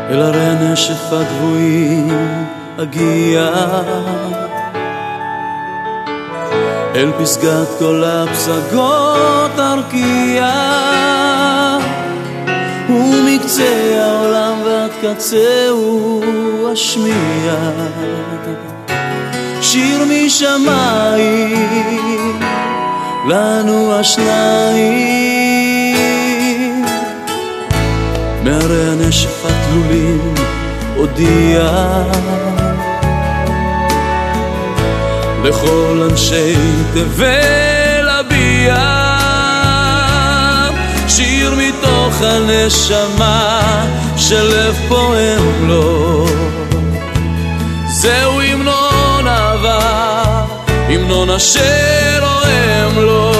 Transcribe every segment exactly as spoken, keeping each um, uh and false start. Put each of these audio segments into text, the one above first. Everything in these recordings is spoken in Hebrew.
אל הרי הנשף הגבוהים אגיע, אל פסגת כל הפסגות ארקיע, ומקצה העולם ועד קצהו אשמיע שיר משמיים לנו השניים. מהרי הנשף התלולים הודיע לכל אנשי תבל אביע שיר מתוך הנשמה שלב פועם לו. זהו המנון אהבה, המנון אשר אוהם לו.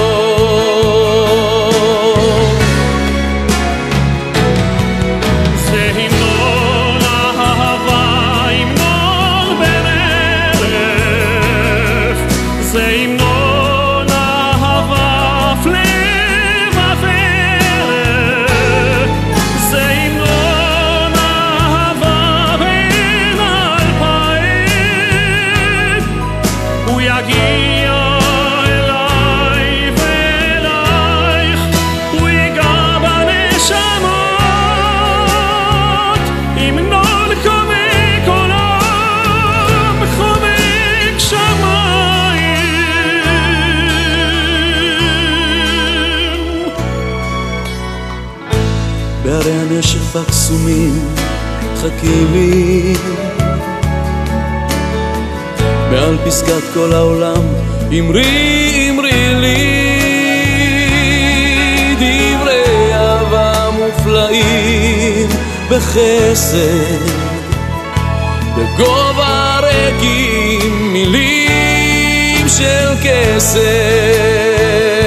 בהרי הנשף הקסומים חכי לי, מעל פסגת כל העולם אמרי אמרי לי דברי אהבה מופלאים בחסד בגובה ריקים, מילים של כסף.